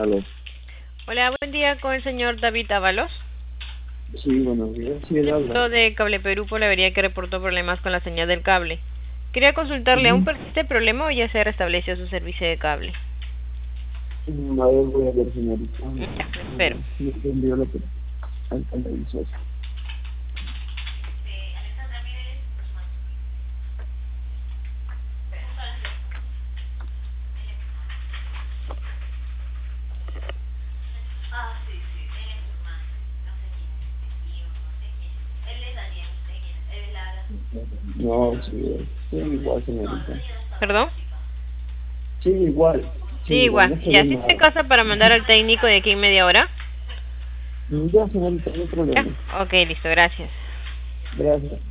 Aló. Hola, buen día con el señor David Ábalos. Sí, buenos días. Sí, él habla. De Cable Perú por la avería que reportó problemas con la señal del cable. Quería consultarle, ¿aún Ujú. persiste el problema o ya se restableció su servicio de cable? A ver, voy a ver, señorita. Ya, espero. Me entendió lo que al televisor. No, sí, sí, igual, señorita. ¿Perdón? Sí, Sí, igual, igual. no se ¿Ya ve sí te nada. casa para mandar al técnico de aquí en media hora? Ya, señorita, no hay Ya. problema. Ok, listo, gracias. Gracias.